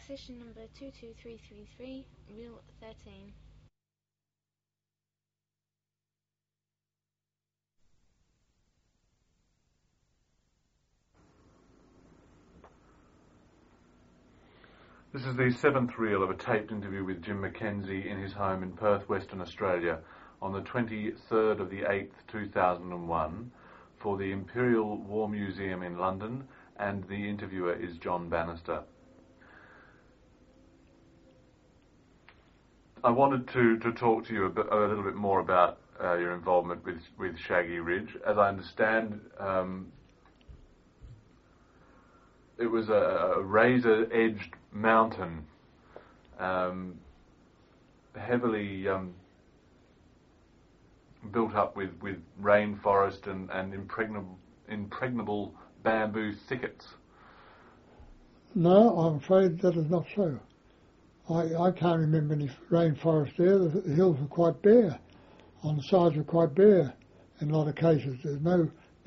Accession number 22333, Reel 13. This is the seventh reel of a taped interview with Jim Mackenzie in his home in Perth, Western Australia, on the 23rd of the 8th, 2001, for the Imperial War Museum in London, and the interviewer is John Bannister. I wanted to talk to you a little bit more about your involvement with Shaggy Ridge. As I understand, it was a razor-edged mountain, heavily built up with rainforest and impregnable bamboo thickets. No, I'm afraid that is not so. I can't remember any rainforest there. The hills were quite bare. On the sides were quite bare in a lot of cases. There's no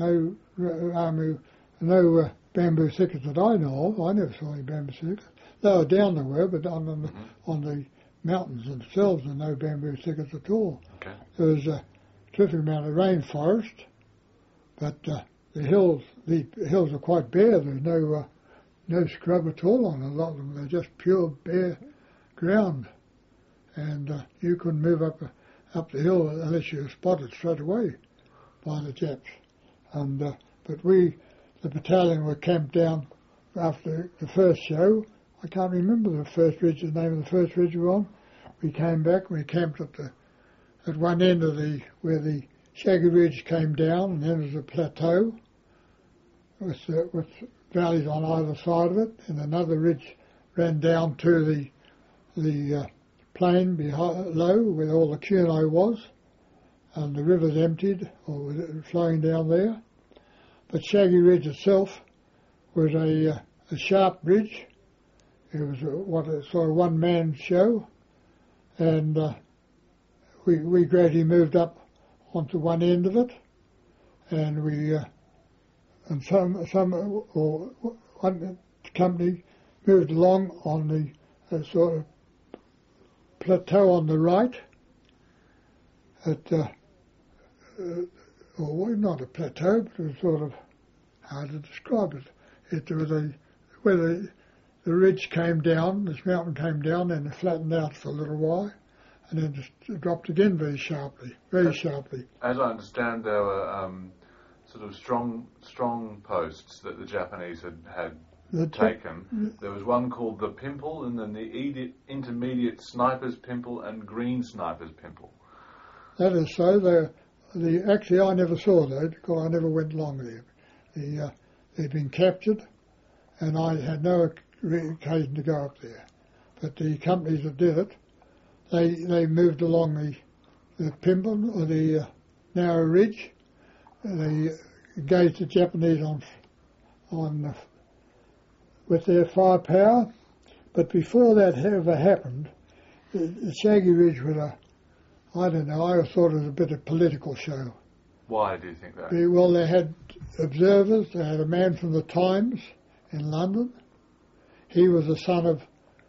bamboo thickets that I know of. I never saw any bamboo thickets. They were down there were, but on the mountains themselves there were no bamboo thickets at all. Okay. There was a terrific amount of rainforest, but the hills are quite bare. There's no scrub at all on a lot of them. They're just pure bare ground, and you couldn't move up the hill unless you were spotted straight away by the Japs. And but the battalion were camped down after the first show. I can't remember the name of the first ridge we were on. We came back and we camped at one end of where the Shaggy Ridge came down, and then there's a plateau with valleys on either side of it, and another ridge ran down to the plain below where all the Kunai was, and the river's emptied or was flowing down there. But Shaggy Ridge itself was a sharp ridge. It was a sort of one-man show, and we gradually moved up onto one end of it, and one company moved along on the sort of plateau on the right, not a plateau, but it was sort of hard to describe it. It was where the ridge came down, this mountain came down, and it flattened out for a little while, and then just dropped again very sharply. As I understand, there were sort of strong posts that the Japanese had taken. There was one called the Pimple, and then the Intermediate Snipers Pimple and Green Snipers Pimple. That is so. Actually, I never saw that because I never went along there. They'd been captured, and I had no occasion to go up there. But the companies that did it, they moved along the Pimple, or the narrow ridge. They engaged the Japanese on with their firepower. But before that ever happened, the Shaggy Ridge was I thought it was a bit of political show. Why do you think that? Well, they had observers. They had a man from the Times in London. He was the son of,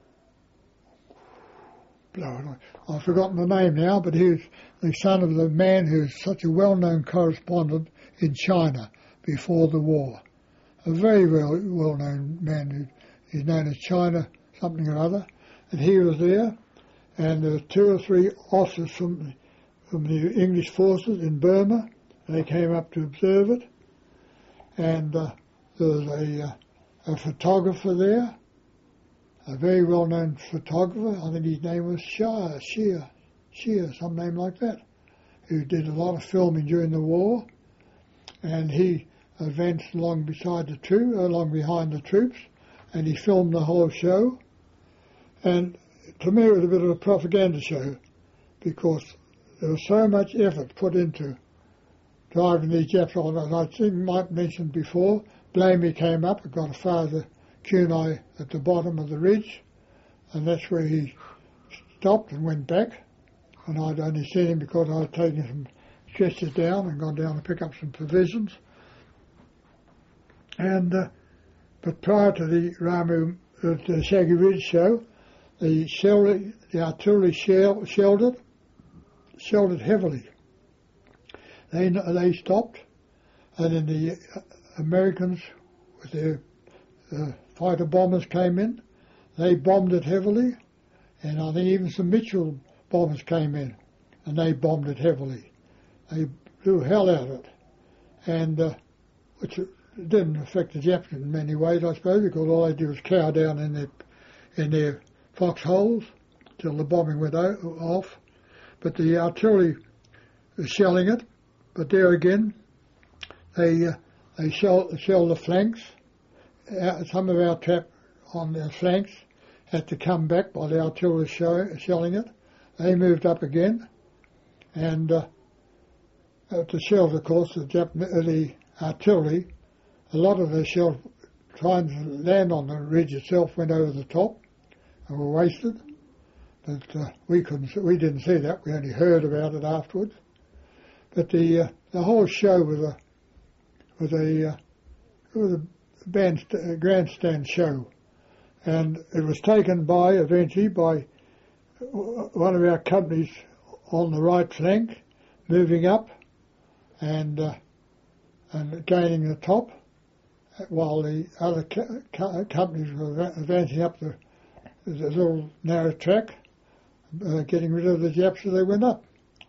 I've forgotten the name now, but he was the son of the man who's such a well-known correspondent in China before the war. A very well-known man who's known as China something or other. And he was there, and there were 2 or 3 officers from the English forces in Burma. They came up to observe it, and there was a photographer there, a very well-known photographer. I think his name was Shear, some name like that, who did a lot of filming during the war, and he advanced along behind the troops, and he filmed the whole show. And to me, it was a bit of a propaganda show, because there was so much effort put into driving these Japs on. As I think Mike mentioned before, Blamey came up and got as far as the Kunai at the bottom of the ridge, and that's where he stopped and went back. And I'd only seen him because I had taken some stretchers down and gone down to pick up some provisions. And but prior to the at the Shaggy Ridge show, the artillery shelled it heavily. They stopped, and then the Americans with their fighter bombers came in. They bombed it heavily, and I think even some Mitchell bombers came in, and they bombed it heavily. They blew hell out of it, and which didn't affect the Japs in many ways, I suppose, because all they did was cower down in their foxholes till the bombing went off. But the artillery was shelling it. But there again, they shelled the flanks. Some of our trap on their flanks had to come back while the artillery was shelling it. They moved up again, and the shells, of course, the artillery, a lot of the shells trying to land on the ridge itself went over the top and were wasted. But we didn't see that. We only heard about it afterwards. But the whole show was a grandstand show, and it was taken eventually by one of our companies on the right flank, moving up and gaining the top, while the other companies were advancing up the little narrow track, getting rid of the Japs as they went up.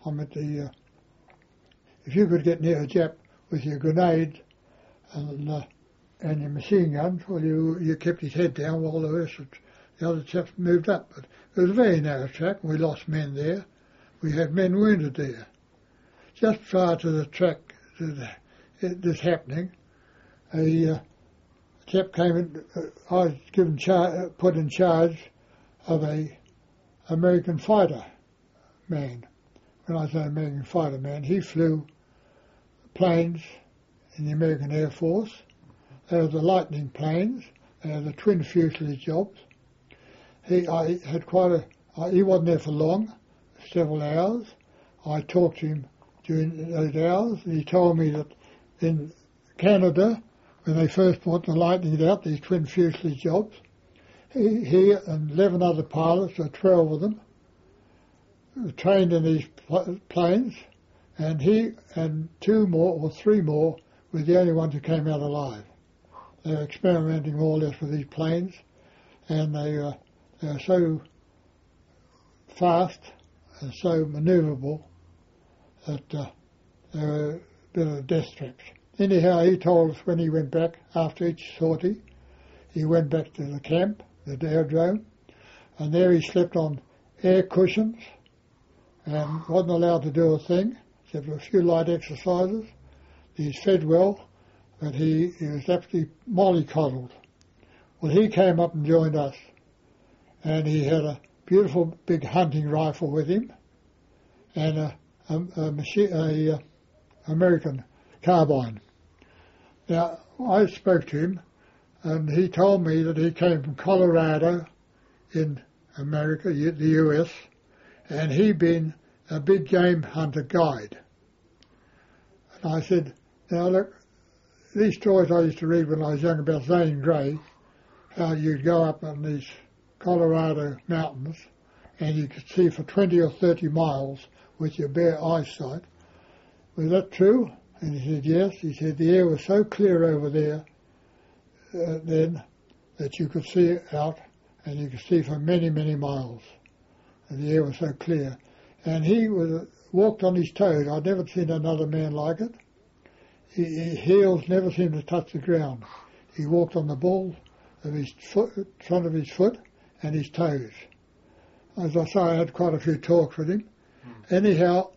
If you could get near a Jap with your grenade and your machine guns, well, you kept his head down while the other chaps moved up. But it was a very narrow track, and we lost men there. We had men wounded there. Just prior to the track, this happening, a chap came in. I was put in charge of a American fighter man. When I say American fighter man, he flew planes in the American Air Force. They were the Lightning planes. They were the twin fuselage jobs. He wasn't there for long, several hours. I talked to him during those hours, and he told me that in Canada, when they first brought the Lightning out, these twin fuselage jobs, he and 11 other pilots, or 12 of them, were trained in these planes, and he and 2 more or 3 more were the only ones who came out alive. They were experimenting more or less with these planes, and they were so fast and so manoeuvrable that they were a bit of death traps. Anyhow, he told us when he went back after each sortie, he went back to the camp, the aerodrome, and there he slept on air cushions and wasn't allowed to do a thing except for a few light exercises. He's fed well, but he was absolutely mollycoddled. Well, he came up and joined us, and he had a beautiful big hunting rifle with him and a American carbine. Now, I spoke to him, and he told me that he came from Colorado in America, the US, and he'd been a big game hunter guide. And I said, now look, these stories I used to read when I was young about Zane Grey, how you'd go up on these Colorado mountains and you could see for 20 or 30 miles with your bare eyesight. Was that true? And he said, yes. He said the air was so clear over there then that you could see out, and you could see for many, many miles. And the air was so clear. And he walked on his toes. I'd never seen another man like it. His heels never seemed to touch the ground. He walked on the ball of his foot, front of his foot, and his toes. As I say, I had quite a few talks with him. Anyhow,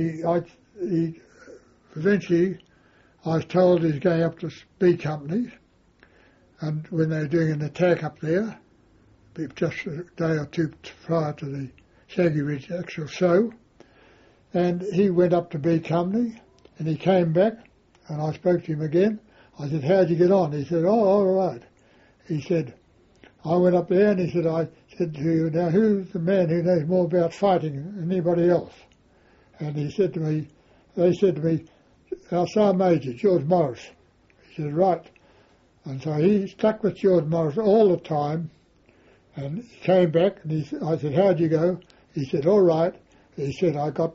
eventually I was told he's going up to B Company, and when they were doing an attack up there, just a day or two prior to the Shaggy Ridge actual show, and he went up to B Company, and he came back, and I spoke to him again. I said, how'd you get on? He said, oh, all right. He said, I went up there, and he said, I said to you, now who's the man who knows more about fighting than anybody else? And he said to me, they said to me, our Sergeant Major, George Morris. He said, right. And so he stuck with George Morris all the time, And he came back, and I said, how'd you go? He said, all right. He said, I got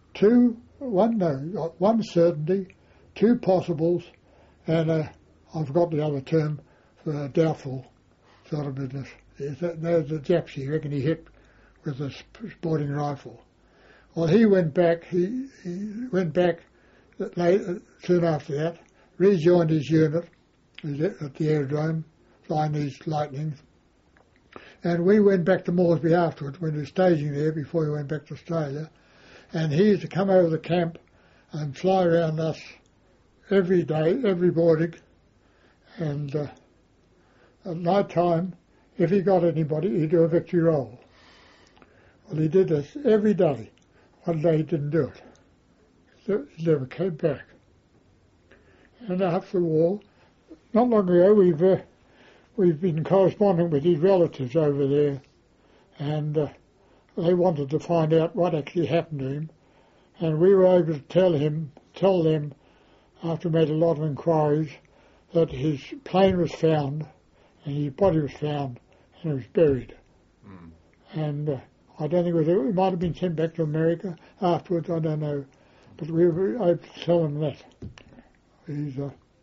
one certainty, two possibles, and I forgot the other term for doubtful sort of business. There's the Japs he reckon he hit with a sporting rifle. Well, he went back. He went back soon after that, rejoined his unit at the aerodrome, flying these Lightnings. And we went back to Moresby afterwards when he was staging there before he went back to Australia. And he used to come over the camp and fly around us every day, every morning. And at night time, if he got anybody, he'd do a victory roll. Well, he did this every day. One day he didn't do it. So he never came back. And after the war, not long ago, we've been corresponding with his relatives over there, and they wanted to find out what actually happened to him. And we were able to tell them, after we made a lot of inquiries, that his plane was found, and his body was found, and it was buried. Mm. And I don't think it might have been sent back to America afterwards, I don't know. But we were able to tell them that. He's,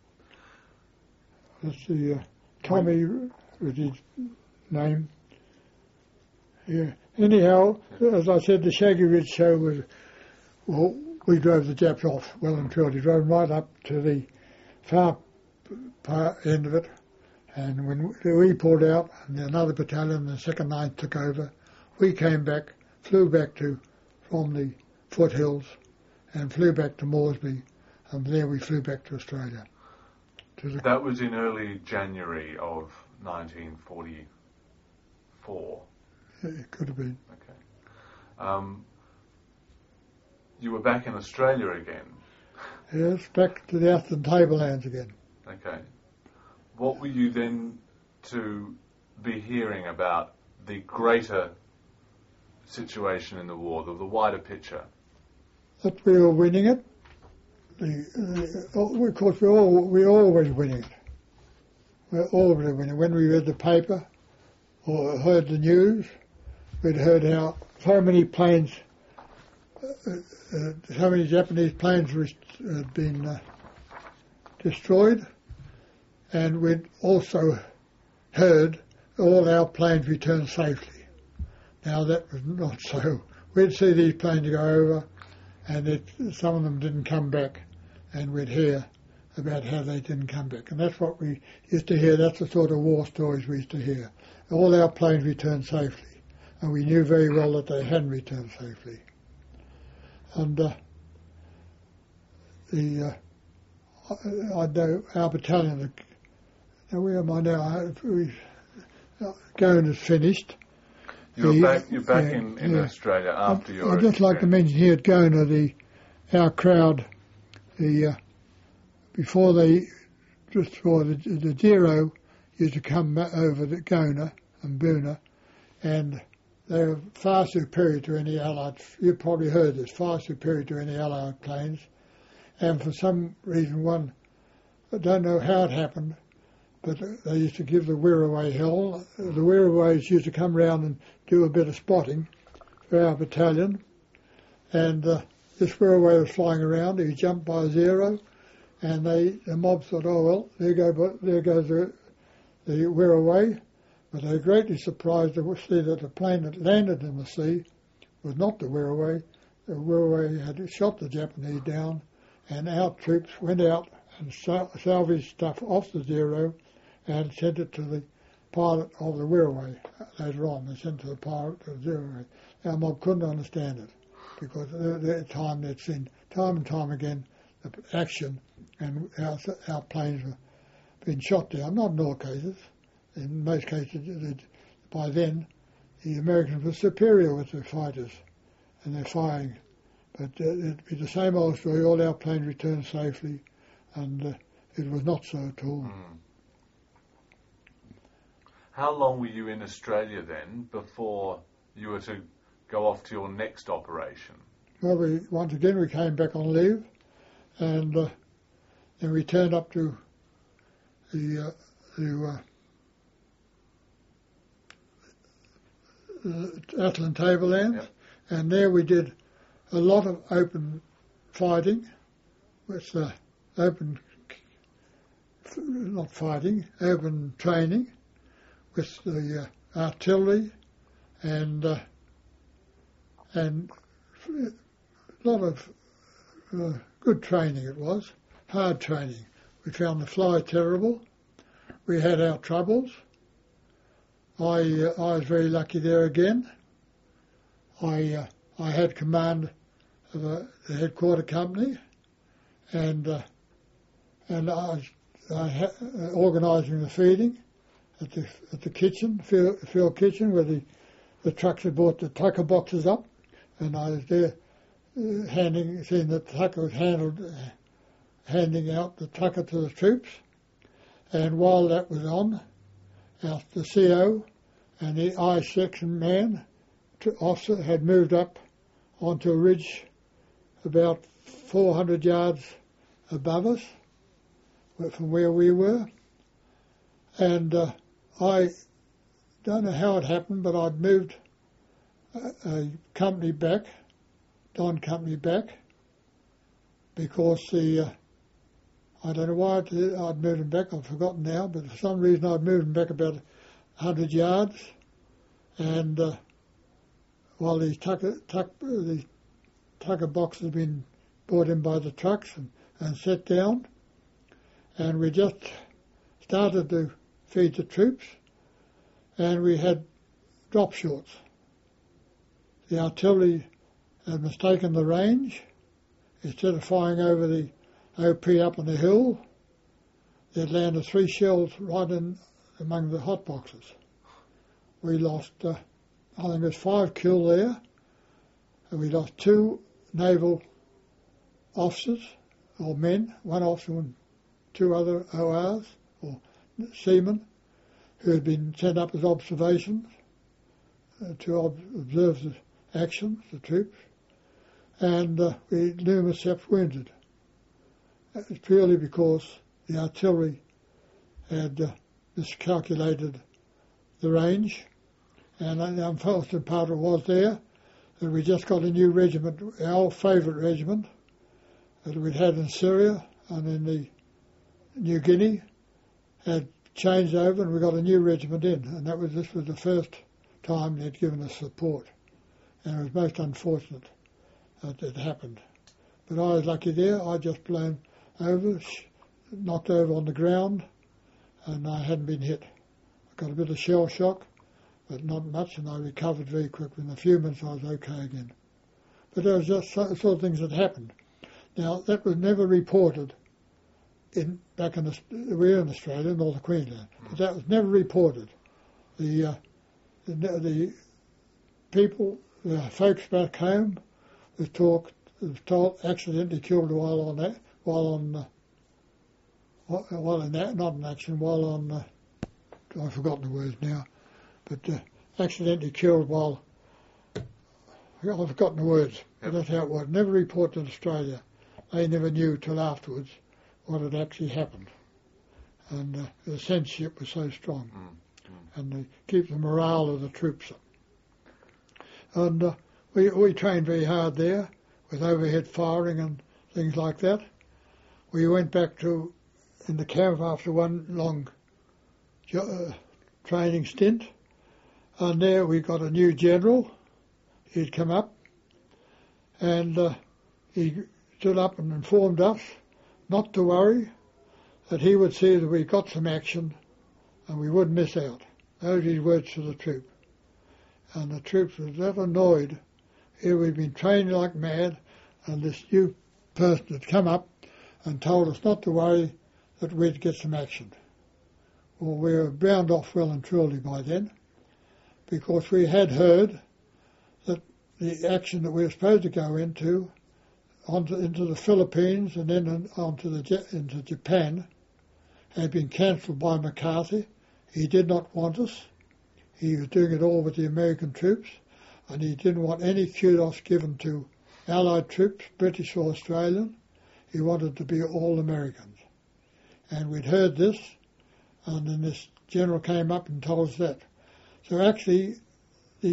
Tommy was his name. Yeah. Anyhow, as I said, the Shaggy Ridge show was, well, we drove the Japs off well and truly. Drove right up to the far end of it. And when we pulled out, and another battalion, the 2nd Ninth, took over, we came back, flew back from the foothills, and flew back to Moresby, and there we flew back to Australia. That was in early January of 1944. It could have been. Okay. You were back in Australia again? Yes, back to the Atherton Tablelands again. Okay. What were you then to be hearing about the greater situation in the war, the wider picture? That we were winning it. Of course, we're always winning it. We're always winning. When we read the paper or heard the news, we'd heard how so many planes, so many Japanese planes had been destroyed, and we'd also heard all our planes returned safely. Now that was not so. We'd see these planes go over, and some of them didn't come back, and we'd hear about how they didn't come back. And that's what we used to hear. That's the sort of war stories we used to hear. All our planes returned safely, and we knew very well that they hadn't returned safely. And I know our battalion, now where am I now? Going is finished. You're back in Australia after your... I'd just like to mention here at Gona, our crowd, before the Zero used to come over to Gona and Boona, and they were far superior to any Allied, you probably heard this, far superior to any Allied planes. And for some reason, I don't know how it happened, but they used to give the Wirraway hell. The Wirraways used to come round and do a bit of spotting for our battalion. And this Wirraway was flying around. He jumped by Zero, and the mob thought, oh, well, there goes the Wirraway. But they were greatly surprised to see that the plane that landed in the sea was not the Wirraway. The Wirraway had shot the Japanese down, and our troops went out and salvaged stuff off the Zero and sent it to the pilot of the Wirraway later on. They sent it to the pilot of the Zero. Our mob couldn't understand it because at that time they'd seen time and time again the action, and our planes were being shot down, not in all cases. In most cases, by then, the Americans were superior with their fighters and their firing. But it'd be the same old story. All our planes returned safely, and it was not so at all. Mm. How long were you in Australia then before you were to go off to your next operation? Well, once again we came back on leave, and then we turned up to Atlan Tablelands, Yep. and there we did a lot of open fighting, with open training with the artillery, and a lot of good training it was, hard training. We found the fly terrible. We had our troubles. I was very lucky there again. I had command of the headquarter company, and I was organising the feeding at the kitchen, field kitchen, where the trucks had brought the tucker boxes up, and I was there seeing that the tucker was handing out the tucker to the troops. And while that was on, the CO and the I section man officer had moved up onto a ridge about 400 yards above us from where we were. And I don't know how it happened, but I'd moved a company back, Don Company back, because I don't know why I'd moved them back, I've forgotten now, but for some reason I'd moved them back about 100 yards, and while these tucker boxes had been brought in by the trucks and set down, and we just started to feed the troops, and we had drop shots. The artillery had mistaken the range. Instead of firing over the OP up on the hill, they'd landed 3 shells right in among the hot boxes. We lost, I think it was 5 killed there, and we lost 2 naval officers, or men, 1 officer and 2 other ORs, or seamen, who had been sent up as observations to observe the actions, the troops, and we numerous wounded. That was purely because the artillery had miscalculated the range, and the unfortunate part of it was there that we just got a new regiment, our favourite regiment, that we'd had in Syria and in the New Guinea, had changed over, and we got a new regiment in, and this was the first time they'd given us support, and it was most unfortunate that it happened. But I was lucky there. I just blown over, knocked over on the ground, and I hadn't been hit. I got a bit of shell shock, but not much, and I recovered very quickly. In a few minutes I was okay again. But there was just sort of things that happened. Now, that was never reported we're in Australia, Northern Queensland, but that was never reported. The people, the folks back home, was told accidentally killed while I've forgotten the words now, but accidentally killed while, I've forgotten the words, but that's how it was. Never reported in Australia. They never knew till afterwards what had actually happened. And the censorship was so strong. And to keep the morale of the troops up. And we trained very hard there with overhead firing and things like that. We went back in the camp after one long training stint, and there we got a new general. He'd come up, and he stood up and informed us not to worry, that he would see that we got some action and we wouldn't miss out. Those are his words to the troop. And the troops were that annoyed. Here we'd been training like mad, and this new person had come up and told us not to worry, that we'd get some action. Well, we were bound off well and truly by then, because we had heard that the action that we were supposed to go into the Philippines and then into Japan had been cancelled by McCarthy. He did not want us. He was doing it all with the American troops, and he didn't want any kudos given to Allied troops, British or Australian. He wanted to be all Americans. And we'd heard this, and then this general came up and told us that. So actually, the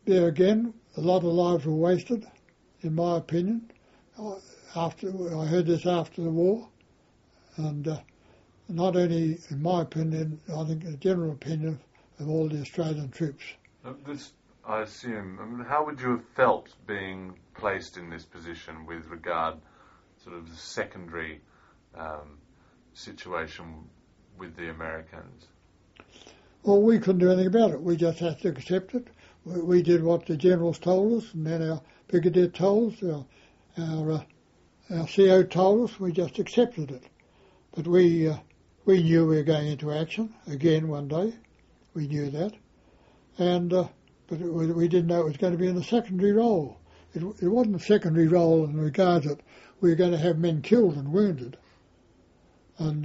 there again, a lot of lives were wasted, in my opinion. I heard this after the war, and not only in my opinion, I think the general opinion of all the Australian troops. This, I assume, how would you have felt being placed in this position with regard sort of the secondary situation with the Americans? Well, we couldn't do anything about it. We just had to accept it. We did what the generals told us, and then our brigadier told us, our CO told us. We just accepted it. But we knew we were going into action again one day. We knew that, and but we didn't know it was going to be in a secondary role. It wasn't a secondary role in regards that we were going to have men killed and wounded, and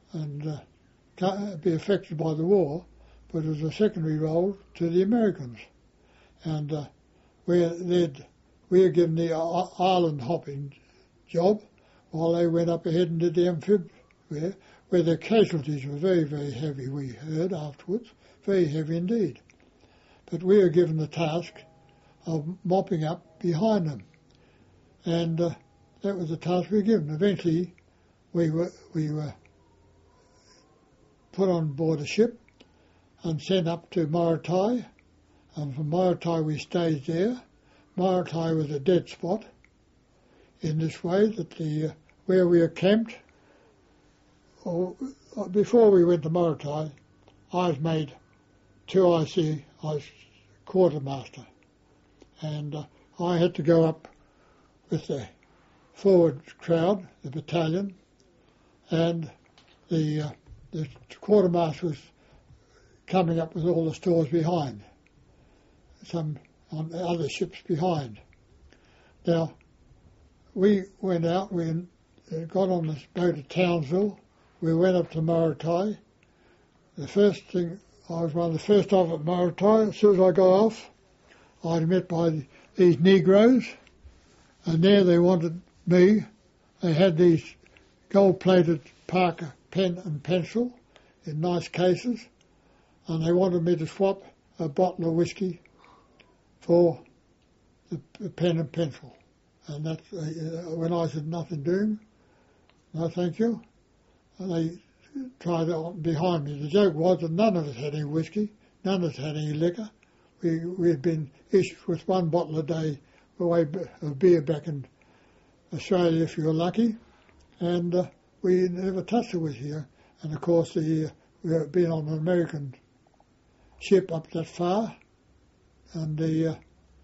be affected by the war. But it was a secondary role to the Americans, and we were given the island hopping job while they went up ahead and did the amphib, where the casualties were very, very heavy. We heard afterwards, very heavy indeed. But we were given the task of mopping up behind them, and that was the task we were given. Eventually, we were put on board a ship and sent up to Maratai, and from Maratai we stayed there. Maratai was a dead spot in this way that where we were camped, before we went to Maratai, I was made 2IC, I was quartermaster, and I had to go up with the forward crowd, the battalion, and the quartermaster was coming up with all the stores behind, some on the other ships behind. Now, we went out, we got on this boat at Townsville, we went up to Maratai. The first thing, I was one of the first off at Maratai. As soon as I got off, I was met by these Negroes, and there they wanted me. They had these gold-plated Parker pen and pencil in nice cases, and they wanted me to swap a bottle of whiskey for the pen and pencil. And that's when I said nothing doing, no thank you, and they tried on behind me. The joke was that none of us had any whiskey, none of us had any liquor. We had been issued with one bottle a day of beer back in Australia if you were lucky, and we never touched the whiskey. And of course we had been on an American ship up that far, and a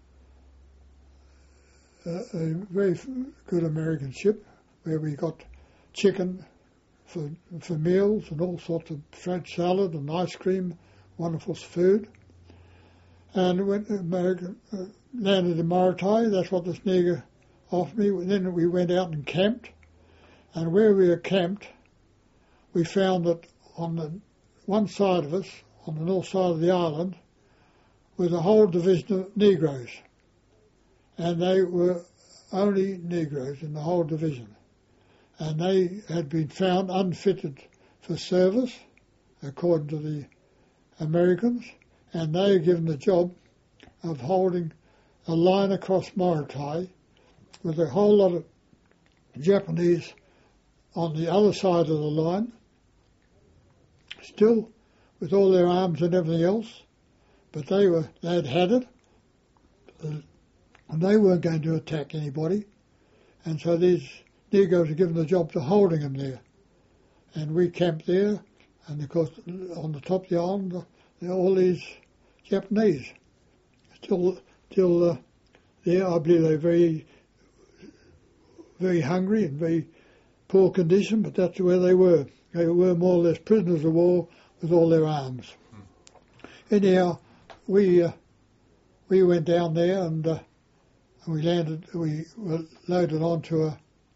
very good American ship where we got chicken for meals and all sorts of French salad and ice cream, wonderful food. And went landed in Maratai. That's what this nigger offered me. Then we went out and camped, and where we were camped, we found that on the one side of us, on the north side of the island, was a whole division of Negroes, and they were only Negroes in the whole division, and they had been found unfitted for service, according to the Americans, and they were given the job of holding a line across Maratai with a whole lot of Japanese on the other side of the line, still with all their arms and everything else, but they had it, and they weren't going to attack anybody, and so these Negroes were given the job to holding them there, and we camped there, and of course on the top of the island there are all these Japanese still there. I believe they're very, very hungry and very poor condition, but that's where they were. They were more or less prisoners of war with all their arms. Anyhow, we went down there and we landed. We were loaded onto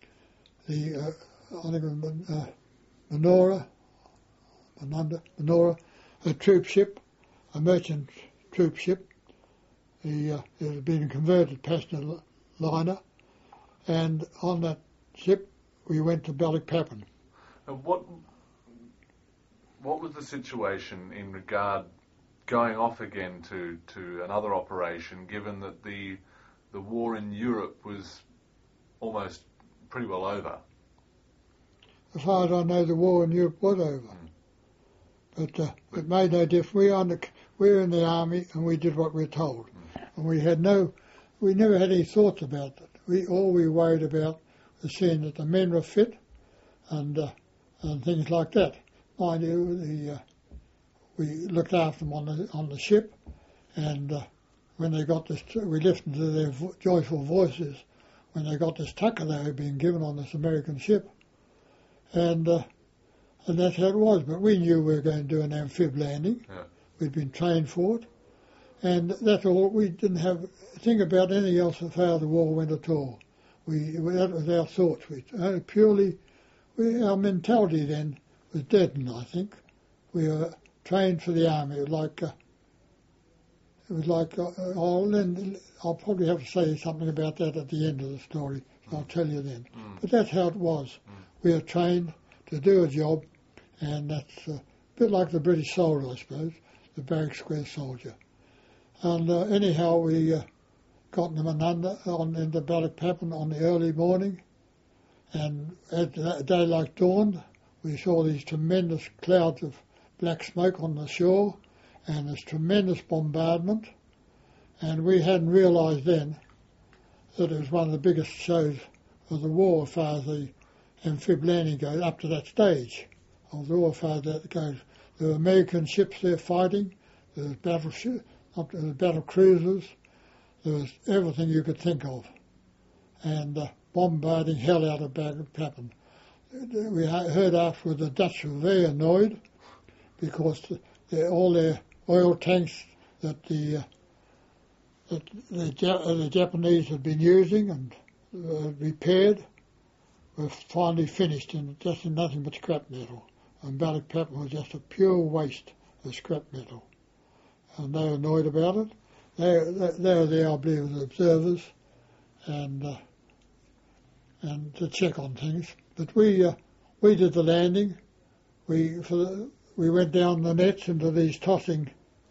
Manora, a troop ship, a merchant troop ship. It had been a converted passenger liner, and on that ship we went to Balikpapan. What was the situation in regard going off again to another operation, given that the war in Europe was almost pretty well over? As far as I know, the war in Europe was over. But it made no difference. We were in the army and we did what we were told. And we never had any thoughts about it. All we worried about was seeing that the men were fit and things like that. Mind you, we looked after them on the ship, and when they got this, we listened to their joyful voices when they got this tucker they had been given on this American ship. And that's how it was. But we knew we were going to do an amphib landing. Yeah. We'd been trained for it. And that's all. We didn't have a thing about anything else as far as the war went at all. That was our thoughts. Our mentality then was deadened, I think. We were trained for the army. I'll probably have to say something about that at the end of the story. I'll tell you then. But that's how it was. We were trained to do a job, and that's a bit like the British soldier, I suppose, the Barrack Square soldier. And anyhow, we got them into Balikpapan on the early morning, and as daylight dawned, we saw these tremendous clouds of black smoke on the shore, and this tremendous bombardment, and we hadn't realised then that it was one of the biggest shows of the war as far as the amphib landing goes, up to that stage of the war as far as that goes. There were American ships there fighting, there was battle cruisers, there was everything you could think of, and bombarding hell out of Balikpapan. We heard afterwards the Dutch were very annoyed because all their oil tanks that the Japanese had been using and repaired were finally finished and just in nothing but scrap metal. And Balikpapan was just a pure waste of scrap metal. And they were annoyed about it. They were there, I believe, as observers and to check on things. But we did the landing. We went down the nets into these tossing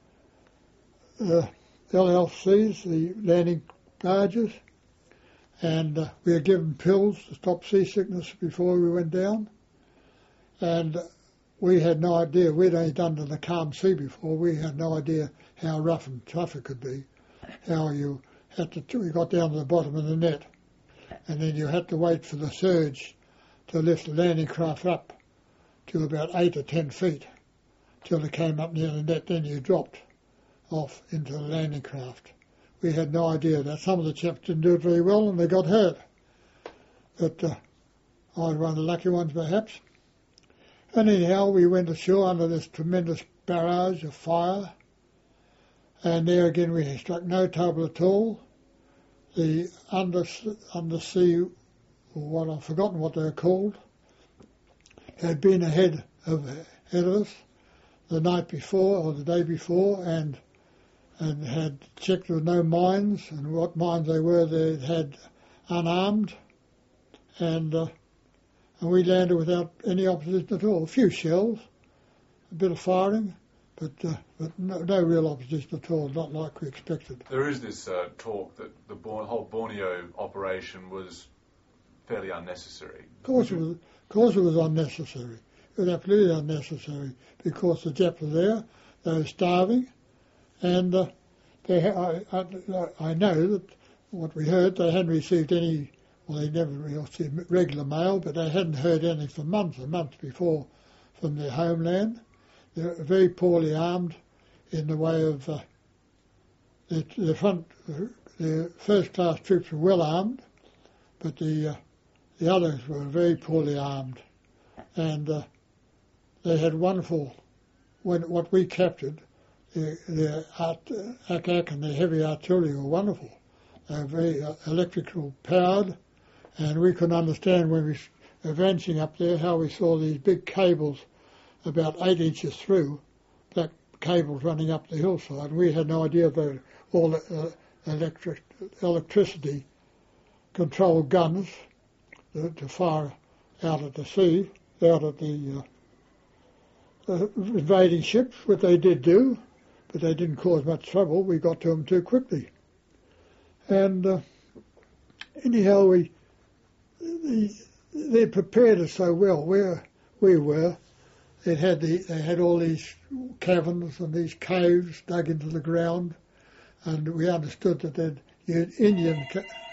LLCs, the landing barges, and we were given pills to stop seasickness before we went down. And we had no idea. We'd only done it in the calm sea before. We had no idea how rough and tough it could be. How you had to. We got down to the bottom of the net, and then you had to wait for the surge to lift the landing craft up to about 8 or 10 feet till it came up near the net. Then you dropped off into the landing craft. We had no idea that. Some of the chaps didn't do it very well and they got hurt. But I was one of the lucky ones perhaps. And anyhow, we went ashore under this tremendous barrage of fire. And there again we struck no trouble at all. The undersea, or I've forgotten what they were called, had been ahead of us the night before or the day before and had checked there were no mines, and what mines they were they had unarmed, and we landed without any opposition at all. A few shells, a bit of firing, but no real opposition at all, not like we expected. There is this talk that the whole Borneo operation was fairly unnecessary. Of course it was unnecessary. It was absolutely unnecessary because the Japs were there, they were starving, and I know that what we heard, they hadn't received any, well, they never received regular mail, but they hadn't heard anything for months and months before from their homeland. They were very poorly armed in the way of the first-class troops were well armed, but the others were very poorly armed, and they had wonderful. What we captured, the ack and the heavy artillery were wonderful. They were very electrical powered, and we couldn't understand when we were advancing up there how we saw these big cables about 8 inches through, black cables running up the hillside. We had no idea about all the electricity controlled guns to fire out at the sea, out at the invading ships, what they did do, but they didn't cause much trouble. We got to them too quickly. And anyhow, they prepared us so well where we were. They had all these caverns and these caves dug into the ground, and we understood that they'd used Indian